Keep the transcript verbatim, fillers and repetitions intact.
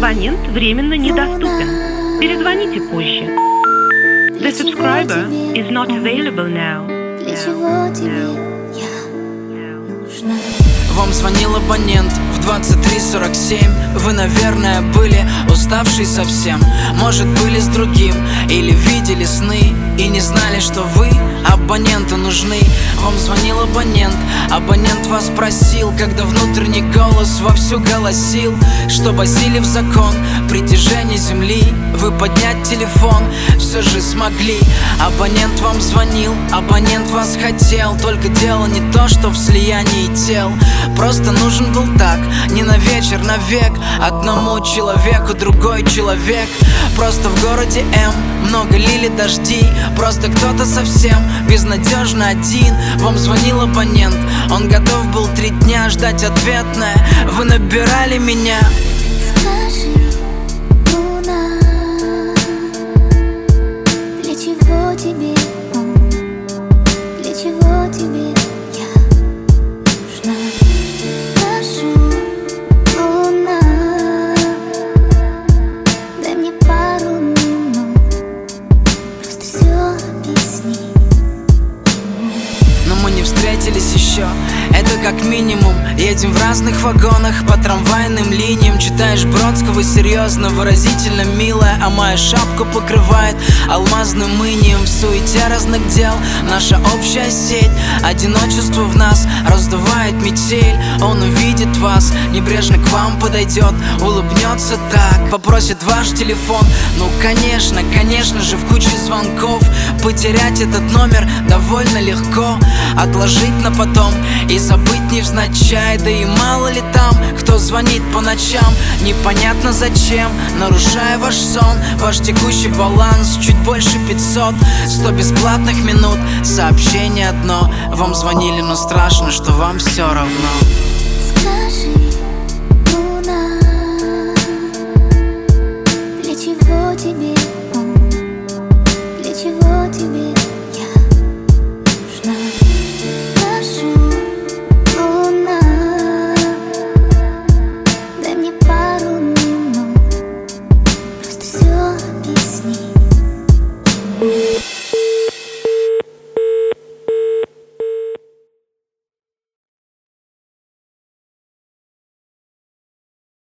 Абонент временно недоступен. Перезвоните позже. The subscriber is not available now. Для чего тебе я нужна? Вам звонил абонент в двадцать три сорок семь. Вы, наверное, были уставшие совсем. Может, были с другим или видели сны и не знали, что вы абоненту нужны. Вам звонил абонент, абонент вас просил, когда внутренний голос вовсю голосил, что осилив закон притяжения земли, вы поднять телефон все же смогли. Абонент вам звонил, абонент вас хотел, только дело не то, что в слиянии тел. Просто нужен был так, не на вечер, на век. Одному человеку другой человек. Просто в городе М много лили дожди. Просто кто-то совсем безнадежно один. Вам звонил абонент, он готов был три дня ждать ответное. Вы набирали меня. Скажи, луна, для чего тебе он? Для чего тебе я нужна? Прошу, луна, дай мне пару минут, просто все объясни ему. Но мы не встретились еще, это как минимум. Едем в разных вагонах по трамвайным линиям. Читаешь Бродского серьезно, выразительно милая, а моя шапку покрывает алмазным инием. В суете разных дел наша общая сеть, одиночество в нас раздувает метель. Он увидит вас, небрежно к вам подойдет, улыбнется так, попросит ваш телефон. Ну конечно, конечно же, в куче звонков потерять этот номер довольно легко. Отложить на потом и забыть невзначай. Да и мало ли там, кто звонит по ночам, непонятно зачем, нарушая ваш сон, ваш текущий баланс чуть больше пятьсот. Сто бесплатных минут, сообщение одно. Вам звонили, но страшно, что вам все равно. Скажи, луна, для чего тебе он? Для чего тебе я нужна? Прошу, луна, дай мне пару минут, просто все объясни.